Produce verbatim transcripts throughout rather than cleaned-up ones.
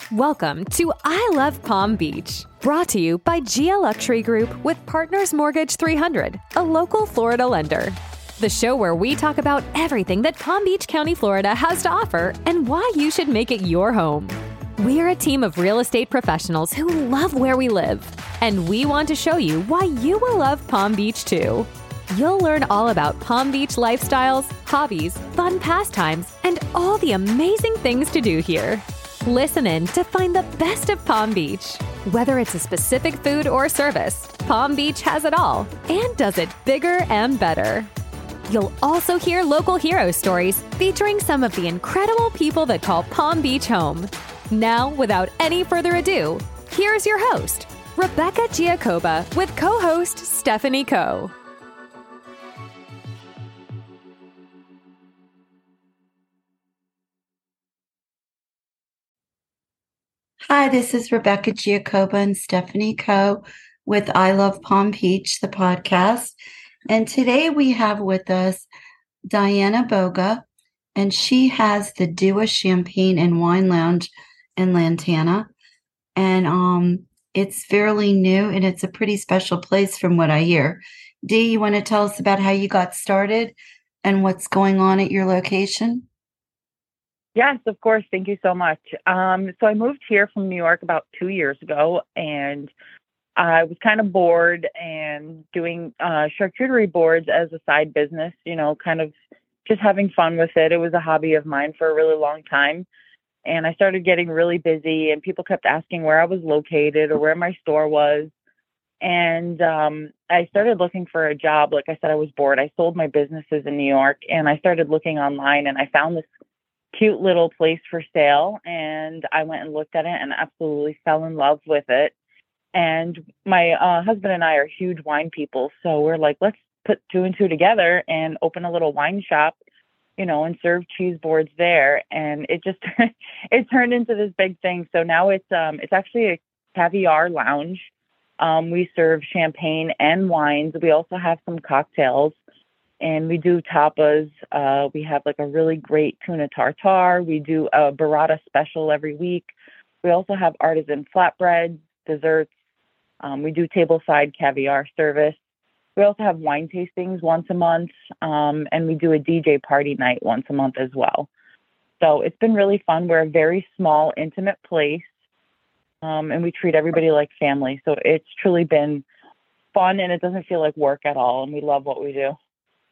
Welcome to I Love Palm Beach, brought to you by G A Luxury Group with Partners Mortgage three hundred, a local Florida lender. The show where we talk about everything that Palm Beach County, Florida has to offer and why you should make it your home. We're a team of real estate professionals who love where we live, and we want to show you why you will love Palm Beach too. You'll learn all about Palm Beach lifestyles, hobbies, fun pastimes, and all the amazing things to do here. Listen in to find the best of Palm Beach. Whether it's a specific food or service, Palm Beach has it all and does it bigger and better. You'll also hear local hero stories featuring some of the incredible people that call Palm Beach home. Now, without any further ado, here's your host, Rebecca Giacobbe, with co-host Stephanie Coe. Hi, this is Rebecca Giacobbe and Stephanie Coe with I Love Palm Beach, the podcast. And today we have with us Diana Boga, and she has the Dua Champagne and Wine Lounge in Lantana. And um, it's fairly new, and it's a pretty special place from what I hear. Dee, you want to tell us about how you got started and what's going on at your location? Yes, of course. Thank you so much. Um, so I moved here from New York about two years ago, and I was kind of bored and doing uh, charcuterie boards as a side business, you know, kind of just having fun with it. It was a hobby of mine for a really long time. And I started getting really busy, and people kept asking where I was located or where my store was. And um, I started looking for a job. Like I said, I was bored. I sold my businesses in New York, and I started looking online, and I found this cute little place for sale. And I went and looked at it and absolutely fell in love with it. And my uh, husband and I are huge wine people. So we're like, let's put two and two together and open a little wine shop, you know, and serve cheese boards there. And it just, it turned into this big thing. So now it's, um, it's actually a caviar lounge. Um, we serve champagne and wines. We also have some cocktails. And we do tapas. Uh, we have like a really great tuna tartare. We do a burrata special every week. We also have artisan flatbreads, desserts. Um, we do tableside caviar service. We also have wine tastings once a month. Um, and we do a D J party night once a month as well. So it's been really fun. We're a very small, intimate place. Um, and we treat everybody like family. So it's truly been fun, and it doesn't feel like work at all. And we love what we do.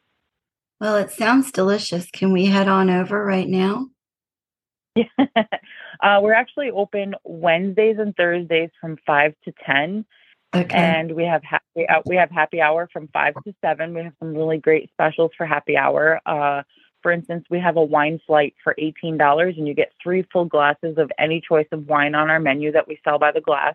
Well, it sounds delicious. Can we head on over right now? Yeah. uh, we're actually open Wednesdays and Thursdays from five to ten. Okay. And we have happy uh, we have happy hour from five to seven. We have some really great specials for happy hour. Uh, for instance, we have a wine flight for eighteen dollars, and you get three full glasses of any choice of wine on our menu that we sell by the glass.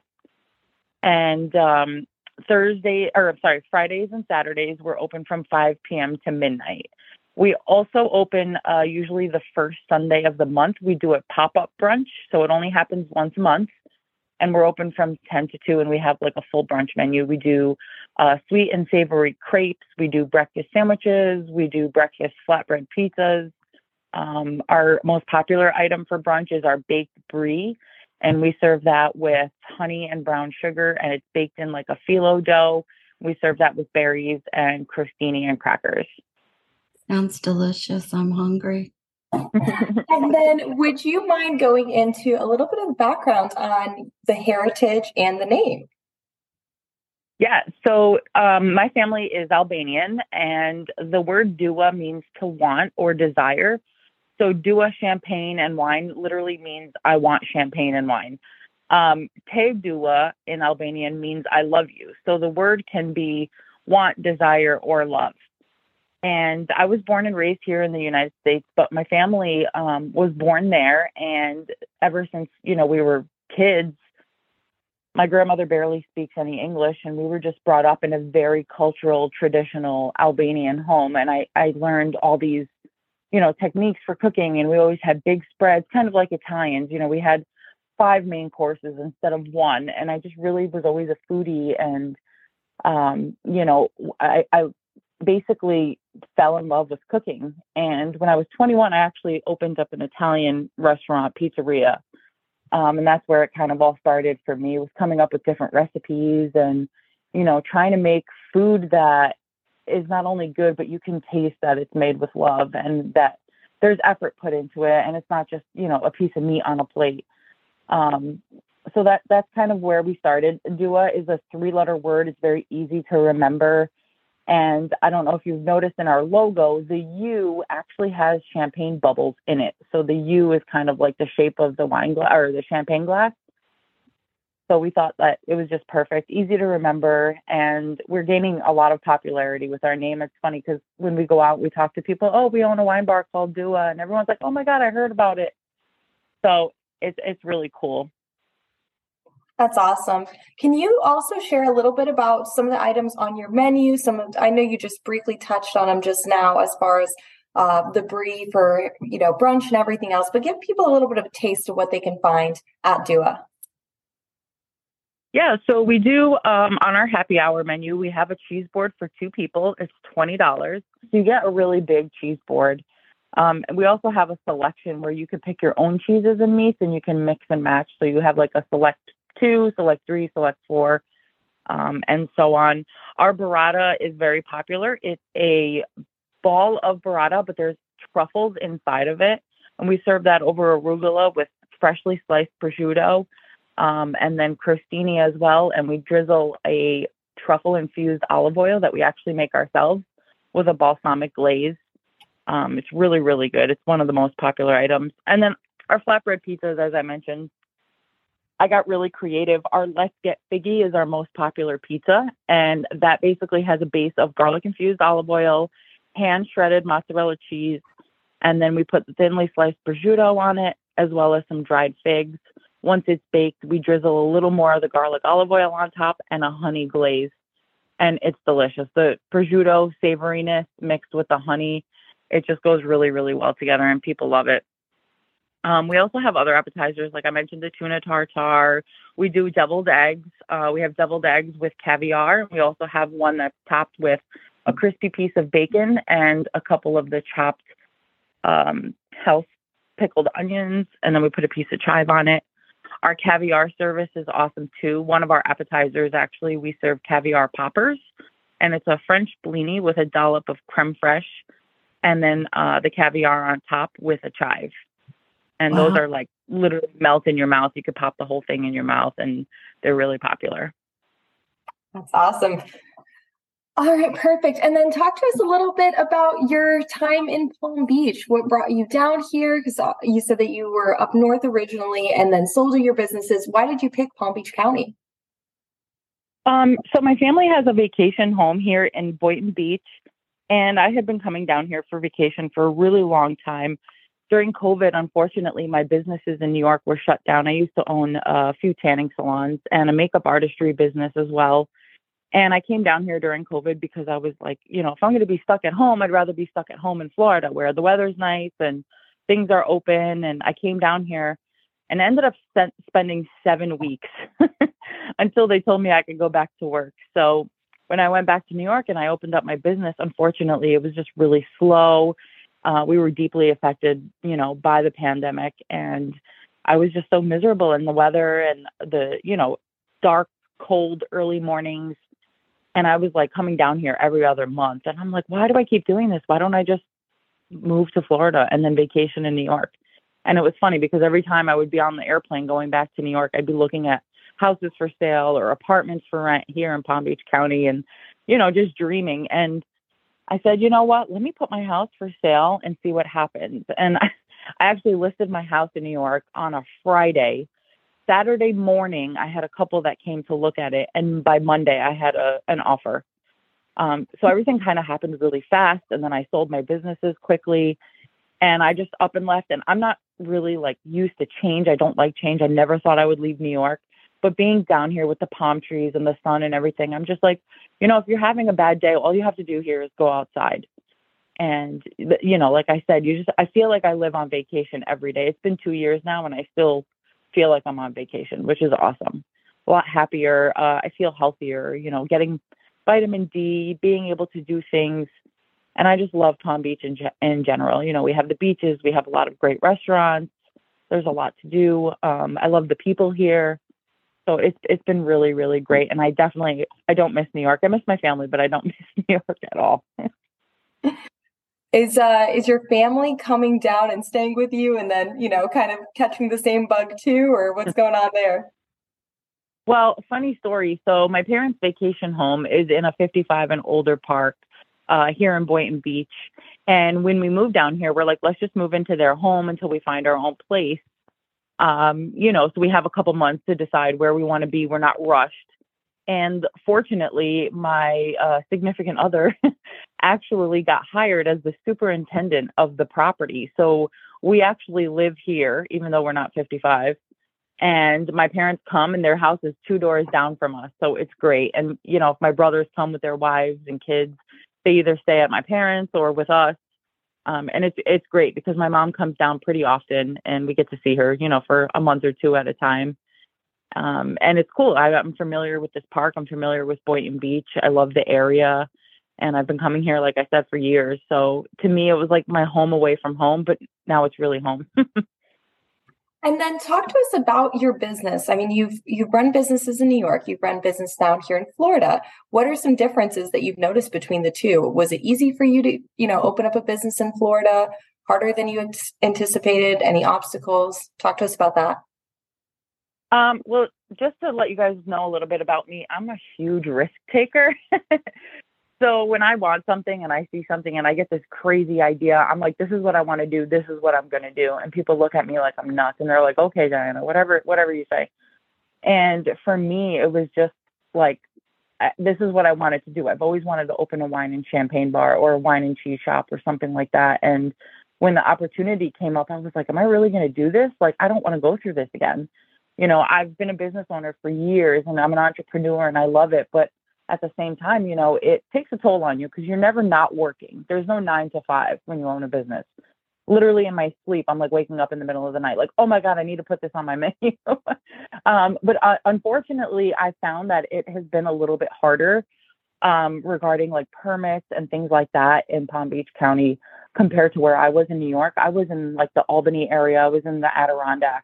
And um, Thursday, or I'm sorry, Fridays and Saturdays, we're open from five p.m. to midnight. We also open uh, usually the first Sunday of the month. We do a pop-up brunch, so it only happens once a month, and we're open from ten to two, and we have like a full brunch menu. We do uh, sweet and savory crepes. We do breakfast sandwiches. We do breakfast flatbread pizzas. Um, our most popular item for brunch is our baked brie, and we serve that with honey and brown sugar, and it's baked in like a phyllo dough. We serve that with berries and crostini and crackers. Sounds delicious. I'm hungry. And then would you mind going into a little bit of background on the heritage and the name? Yeah, so um, my family is Albanian, and the word Dua means to want or desire. So Dua Champagne and Wine literally means I want champagne and wine. Um, Te Dua in Albanian means I love you. So the word can be want, desire, or love. And I was born and raised here in the United States, but my family um, was born there. And ever since, you know, we were kids, my grandmother barely speaks any English, and we were just brought up in a very cultural, traditional Albanian home. And I, I learned all these, you know, techniques for cooking, and we always had big spreads, kind of like Italians. You know, we had five main courses instead of one. And I just really was always a foodie. And, um, you know, I, I basically fell in love with cooking. And when I was twenty-one, I actually opened up an Italian restaurant, pizzeria. Um, and that's where it kind of all started for me, was coming up with different recipes and, you know, trying to make food that is not only good, but you can taste that it's made with love and that there's effort put into it. And it's not just, you know, a piece of meat on a plate. Um, so that that's kind of where we started. Dua is a three letter word. It's very easy to remember. And I don't know if you've noticed in our logo, the U actually has champagne bubbles in it. So the U is kind of like the shape of the wine glass or the champagne glass. So we thought that it was just perfect, easy to remember. And we're gaining a lot of popularity with our name. It's funny because when we go out, we talk to people, oh, we own a wine bar called Dua. And everyone's like, oh my God, I heard about it. So it's, it's really cool. That's awesome. Can you also share a little bit about some of the items on your menu? Some of, I know you just briefly touched on them just now as far as uh, the brie for, you know, brunch and everything else, but give people a little bit of a taste of what they can find at Dua. Yeah, so we do um, on our happy hour menu, we have a cheese board for two people. It's twenty dollars. So you get a really big cheese board. Um, and we also have a selection where you can pick your own cheeses and meats and you can mix and match. So you have like a select two, select three, select four, um, and so on. Our burrata is very popular. It's a ball of burrata, but there's truffles inside of it. And we serve that over arugula with freshly sliced prosciutto, um, and then crostini as well. And we drizzle a truffle-infused olive oil that we actually make ourselves with a balsamic glaze. Um, it's really, really good. It's one of the most popular items. And then our flatbread pizzas, as I mentioned, I got really creative. Our Let's Get Figgy is our most popular pizza, and that basically has a base of garlic-infused olive oil, hand-shredded mozzarella cheese, and then we put the thinly sliced prosciutto on it, as well as some dried figs. Once it's baked, we drizzle a little more of the garlic olive oil on top and a honey glaze, and it's delicious. The prosciutto savoriness mixed with the honey, it just goes really, really well together, and people love it. Um, we also have other appetizers, like I mentioned, the tuna tartare. We do deviled eggs. Uh, we have deviled eggs with caviar. We also have one that's topped with a crispy piece of bacon and a couple of the chopped um, house pickled onions, and then we put a piece of chive on it. Our caviar service is awesome too. One of our appetizers, actually, we serve caviar poppers, and it's a French blini with a dollop of creme fraiche, and then uh, the caviar on top with a chive. And wow. Those are like literally melt in your mouth. You could pop the whole thing in your mouth, and they're really popular. That's awesome. All right, perfect. And then talk to us a little bit about your time in Palm Beach. What brought you down here? Because you said that you were up north originally and then sold your businesses. Why did you pick Palm Beach County? Um, so my family has a vacation home here in Boynton Beach, and I had been coming down here for vacation for a really long time. During COVID, unfortunately, my businesses in New York were shut down. I used to own a few tanning salons and a makeup artistry business as well. And I came down here during COVID because I was like, you know, if I'm going to be stuck at home, I'd rather be stuck at home in Florida where the weather's nice and things are open. And I came down here and ended up spent, spending seven weeks until they told me I could go back to work. So when I went back to New York and I opened up my business, unfortunately, it was just really slow. Uh, we were deeply affected, you know, by the pandemic, and I was just so miserable in the weather and the, you know, dark, cold, early mornings. And I was like coming down here every other month. And I'm like, why do I keep doing this? Why don't I just move to Florida and then vacation in New York? And it was funny because every time I would be on the airplane going back to New York, I'd be looking at houses for sale or apartments for rent here in Palm Beach County and, you know, just dreaming. And I said, you know what, let me put my house for sale and see what happens. And I, I actually listed my house in New York on a Friday. Saturday morning, I had a couple that came to look at it. And by Monday, I had a, an offer. Um, so everything kind of happened really fast. And then I sold my businesses quickly. And I just up and left. And I'm not really like used to change. I don't like change. I never thought I would leave New York. But being down here with the palm trees and the sun and everything, I'm just like, you know, if you're having a bad day, all you have to do here is go outside. And, you know, like I said, you just, I feel like I live on vacation every day. It's been two years now and I still feel like I'm on vacation, which is awesome. A lot happier. Uh, I feel healthier, you know, getting vitamin D, being able to do things. And I just love Palm Beach in, ge- in general. You know, we have the beaches, we have a lot of great restaurants. There's a lot to do. Um, I love the people here. So it's it's been really, really great. And I definitely, I don't miss New York. I miss my family, but I don't miss New York at all. Is uh is your family coming down and staying with you and then, you know, kind of catching the same bug too, or what's going on there? Well, funny story. So my parents' vacation home is in a fifty-five and older park uh, here in Boynton Beach. And when we moved down here, we're like, let's just move into their home until we find our own place. Um, you know, so we have a couple months to decide where we want to be. We're not rushed. And fortunately, my uh, significant other actually got hired as the superintendent of the property. So we actually live here, even though we're not fifty-five. And my parents come and their house is two doors down from us. So it's great. And, you know, if my brothers come with their wives and kids, they either stay at my parents or with us. Um, and it's it's great because my mom comes down pretty often and we get to see her, you know, for a month or two at a time. Um, and it's cool. I, I'm familiar with this park. I'm familiar with Boynton Beach. I love the area. And I've been coming here, like I said, for years. So to me, it was like my home away from home, but now it's really home. And then talk to us about your business. I mean, you've you've run businesses in New York, you've run business down here in Florida. What are some differences that you've noticed between the two? Was it easy for you to, you know, open up a business in Florida? Harder than you anticipated? Any obstacles? Talk to us about that. Um, well, just to let you guys know a little bit about me, I'm a huge risk taker. So when I want something and I see something and I get this crazy idea, I'm like, this is what I want to do. This is what I'm going to do. And people look at me like I'm nuts and they're like, okay, Diana, whatever, whatever you say. And for me, it was just like, this is what I wanted to do. I've always wanted to open a wine and champagne bar or a wine and cheese shop or something like that. And when the opportunity came up, I was like, am I really going to do this? Like, I don't want to go through this again. You know, I've been a business owner for years and I'm an entrepreneur and I love it. But at the same time, you know, it takes a toll on you because you're never not working. There's no nine to five when you own a business. Literally in my sleep, I'm like waking up in the middle of the night, like, oh my God, I need to put this on my menu. um, but uh, unfortunately, I found that it has been a little bit harder um, regarding like permits and things like that in Palm Beach County compared to where I was in New York. I was in like the Albany area. I was in the Adirondacks.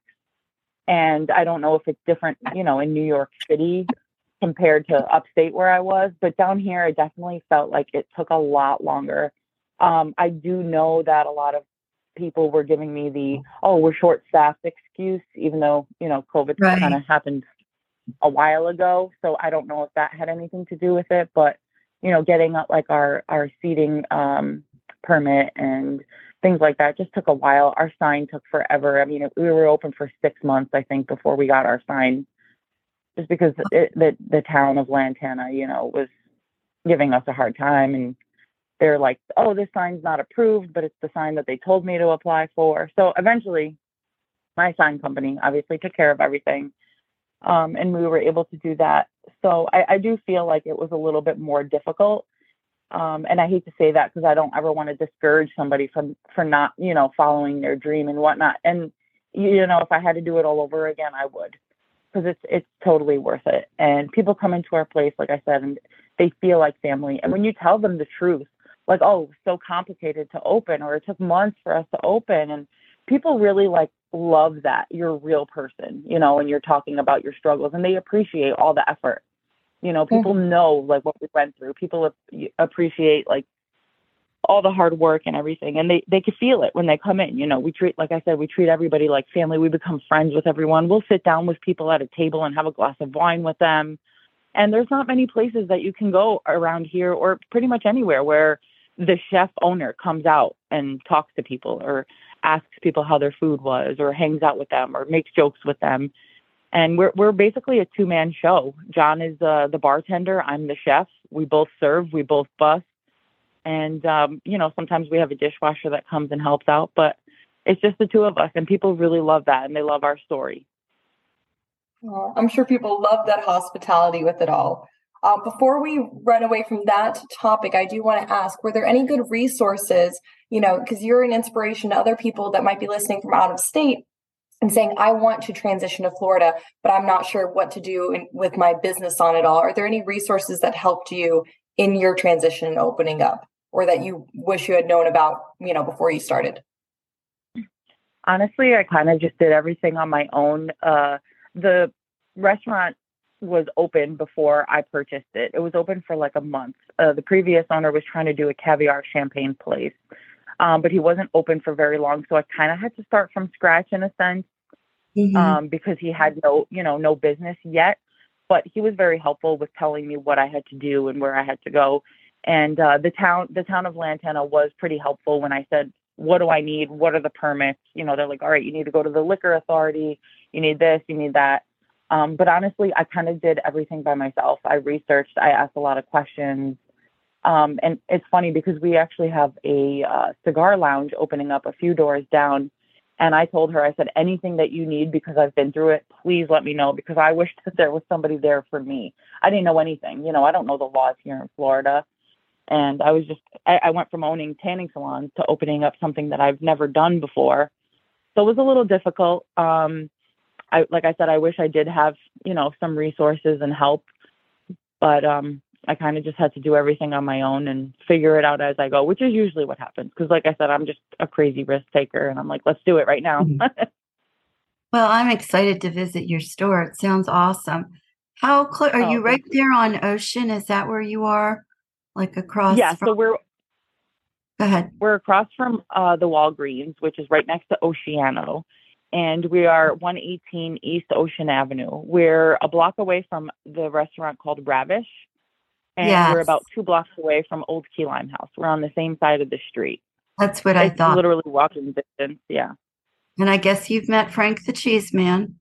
And I don't know if it's different, you know, in New York City compared to upstate where I was, but down here, I definitely felt like it took a lot longer. Um, I do know that a lot of people were giving me the, oh, we're short staffed excuse, even though, you know, COVID right. kind of happened a while ago. So I don't know if that had anything to do with it, but, you know, getting like our, our seating um, permit and things like that just took a while. Our sign took forever. I mean, we were open for six months, I think, before we got our sign. Just because it, the the town of Lantana, you know, was giving us a hard time, and they're like, "Oh, this sign's not approved, but it's the sign that they told me to apply for." So eventually, my sign company obviously took care of everything, um, and we were able to do that. So I, I do feel like it was a little bit more difficult, um, and I hate to say that because I don't ever want to discourage somebody from for not, you know, following their dream and whatnot. And you know, if I had to do it all over again, I would. Because it's it's totally worth it. And people come into our place, like I said, and they feel like family. And when you tell them the truth, like, oh, it's so complicated to open, or it took months for us to open, and people really like love that you're a real person, you know, and you're talking about your struggles, and they appreciate all the effort. You know, people mm-hmm. know like what we went through. People appreciate like all the hard work and everything. And they, they could feel it when they come in. You know, we treat, like I said, we treat everybody like family. We become friends with everyone. We'll sit down with people at a table and have a glass of wine with them. And there's not many places that you can go around here or pretty much anywhere where the chef owner comes out and talks to people or asks people how their food was or hangs out with them or makes jokes with them. And we're we're basically a two-man show. John is uh, the bartender. I'm the chef. We both serve. We both bus. And, um, you know, sometimes we have a dishwasher that comes and helps out, but it's just the two of us, and people really love that, and they love our story. Well, I'm sure people love that hospitality with it all. Uh, before we run away from that topic, I do want to ask, were there any good resources, you know, because you're an inspiration to other people that might be listening from out of state and saying, I want to transition to Florida, but I'm not sure what to do in, with my business on it all. Are there any resources that helped you in your transition and opening up, or that you wish you had known about, you know, before you started? Honestly, I kind of just did everything on my own. Uh, the restaurant was open before I purchased it. It was open for like a month. Uh, the previous owner was trying to do a caviar champagne place, um, but he wasn't open for very long. So I kind of had to start from scratch in a sense, Mm-hmm. um, because he had no, you know, no business yet. But he was very helpful with telling me what I had to do and where I had to go. And uh, the town, the town of Lantana was pretty helpful when I said, what do I need? What are the permits? You know, they're like, all right, you need to go to the liquor authority. You need this, you need that. Um, but honestly, I kind of did everything by myself. I researched, I asked a lot of questions. Um, and it's funny because we actually have a uh, cigar lounge opening up a few doors down. And I told her, I said, anything that you need, because I've been through it, please let me know, because I wish that there was somebody there for me. I didn't know anything. You know, I don't know the laws here in Florida. And I was just, I, I went from owning tanning salons to opening up something that I've never done before. So it was a little difficult. Um, I, like I said, I wish I did have, you know, some resources and help, but um, I kind of just had to do everything on my own and figure it out as I go, which is usually what happens. Because like I said, I'm just a crazy risk taker and I'm like, let's do it right now. Mm-hmm. Well, I'm excited to visit your store. It sounds awesome. How close are Oh, you right thank you. there on Ocean? Is that where you are? Like across? Yeah, from- so we're Go ahead. we're across from uh, the Walgreens, which is right next to Oceano, and we are one eighteen East Ocean Avenue. We're a block away from the restaurant called Ravish, and Yes. we're about two blocks away from Old Key Lime House. We're on the same side of the street. That's what I It's thought. literally walking distance. Yeah, And I guess you've met Frank the Cheese Man.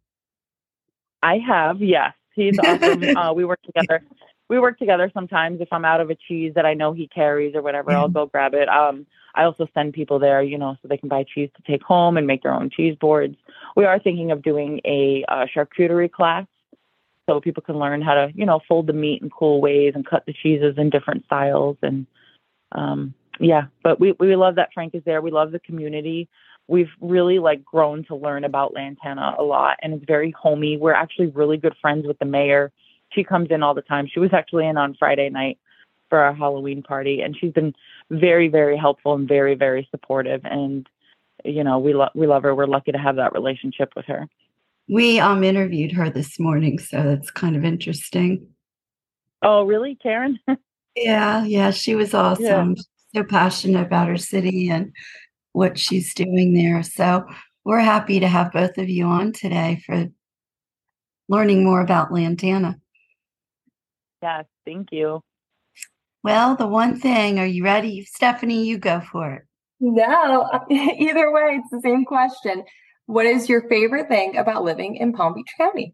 I have. Yes, he's awesome. uh, we work together. We work together sometimes. If I'm out of a cheese that I know he carries or whatever, Yeah. I'll go grab it. Um, I also send people there, you know, so they can buy cheese to take home and make their own cheese boards. We are thinking of doing a uh, charcuterie class, so people can learn how to, you know, fold the meat in cool ways and cut the cheeses in different styles. And um, yeah, but we we love that Frank is there. We love the community. We've really like grown to learn about Lantana a lot, and it's very homey. We're actually really good friends with the mayor. She comes in all the time. She was actually in on Friday night for our Halloween party, and she's been very, very helpful and very, very supportive. And, you know, we love, we love her. We're lucky to have that relationship with her. We um interviewed her this morning, so that's kind of interesting. Oh, really, Karen? Yeah, yeah, she was awesome. Yeah. She's so passionate about her city and what she's doing there. So we're happy to have both of you on today for learning more about Lantana. Yes, thank you. Well, the one thing, are you ready? Stephanie, you go for it. No, either way, it's the same question. What is your favorite thing about living in Palm Beach County?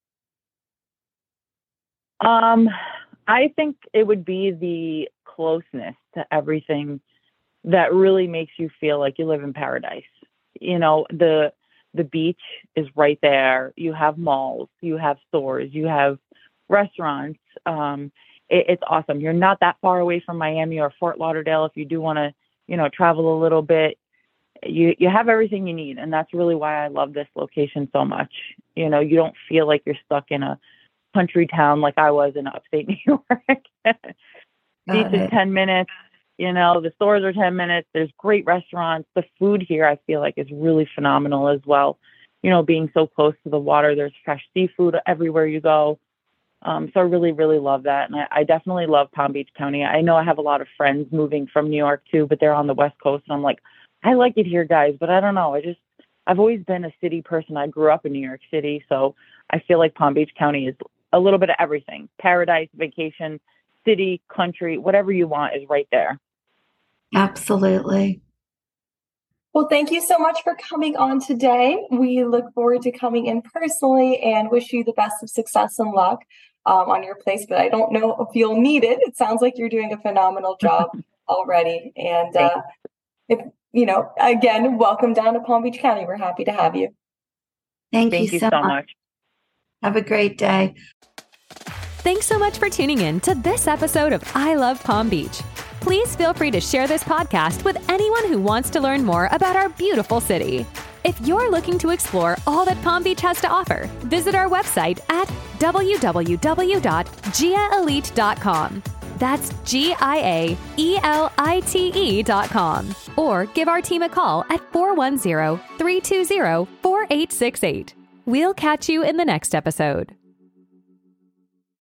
Um, I think it would be the closeness to everything that really makes you feel like you live in paradise. You know, the the beach is right there. You have malls, you have stores, you have restaurants. Um, it, it's awesome. You're not that far away from Miami or Fort Lauderdale. If you do want to, you know, travel a little bit, you you have everything you need, and that's really why I love this location so much. You know, you don't feel like you're stuck in a country town like I was in upstate New York. Beach is ten minutes. You know, the stores are ten minutes. There's great restaurants. The food here, I feel like, is really phenomenal as well. You know, being so close to the water, there's fresh seafood everywhere you go. Um, so I really, really love that. And I, I definitely love Palm Beach County. I know I have a lot of friends moving from New York too, but they're on the West Coast. And I'm like, I like it here, guys, but I don't know. I just, I've always been a city person. I grew up in New York City. So I feel like Palm Beach County is a little bit of everything. Paradise, vacation, city, country, whatever you want is right there. Absolutely. Well, thank you so much for coming on today. We look forward to coming in personally and wish you the best of success and luck um, on your place, but I don't know if you'll need it. It sounds like you're doing a phenomenal job already. And uh, if, you know, again, welcome down to Palm Beach County. We're happy to have you. Thank, Thank you, you so, so much. much. Have a great day. Thanks so much for tuning in to this episode of I Love Palm Beach. Please feel free to share this podcast with anyone who wants to learn more about our beautiful city. If you're looking to explore all that Palm Beach has to offer, visit our website at w w w dot gia elite dot com. That's G I A E L I T E dot com. Or give our team a call at four one zero, three two zero, four eight six eight. We'll catch you in the next episode.